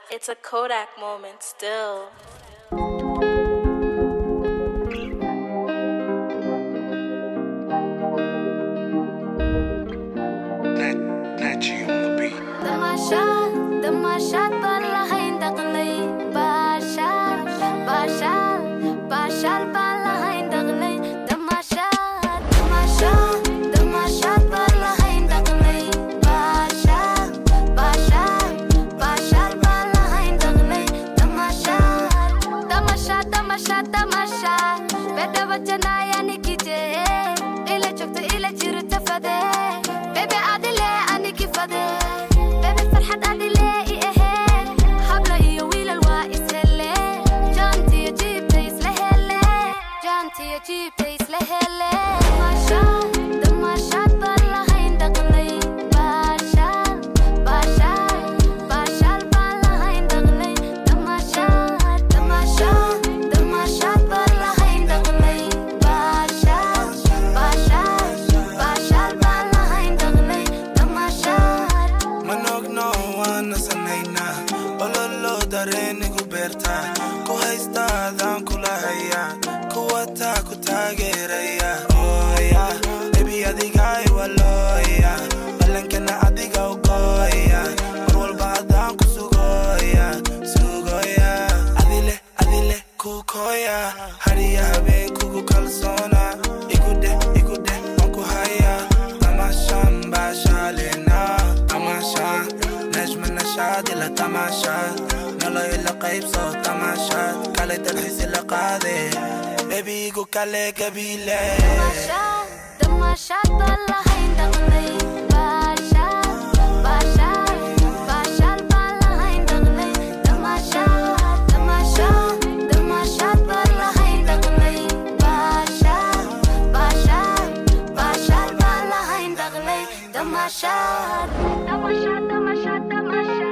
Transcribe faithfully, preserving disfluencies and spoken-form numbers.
It's a Kodak moment still. Tamasha, tamasha, bala hain daglay. Basha, basha, basha, bala hain daglay. Tamasha, tamasha, tamasha, bala hain daglay. Basha, basha, basha, bala hain daglay. Tamasha, tamasha, tamasha, tamasha. Beda bachana yani kije. Ile chokta ile chiru tafade. Bebe adile ani kifade. Kale kabile Tamasha, tamasha, bala hain daglay. Basha, basha, basha, bala hain daglay. Tamasha, tamasha, tamasha, bala hain daglay. Basha, basha, basha, bala hain daglay. Tamasha, tamasha, tamasha, tamasha.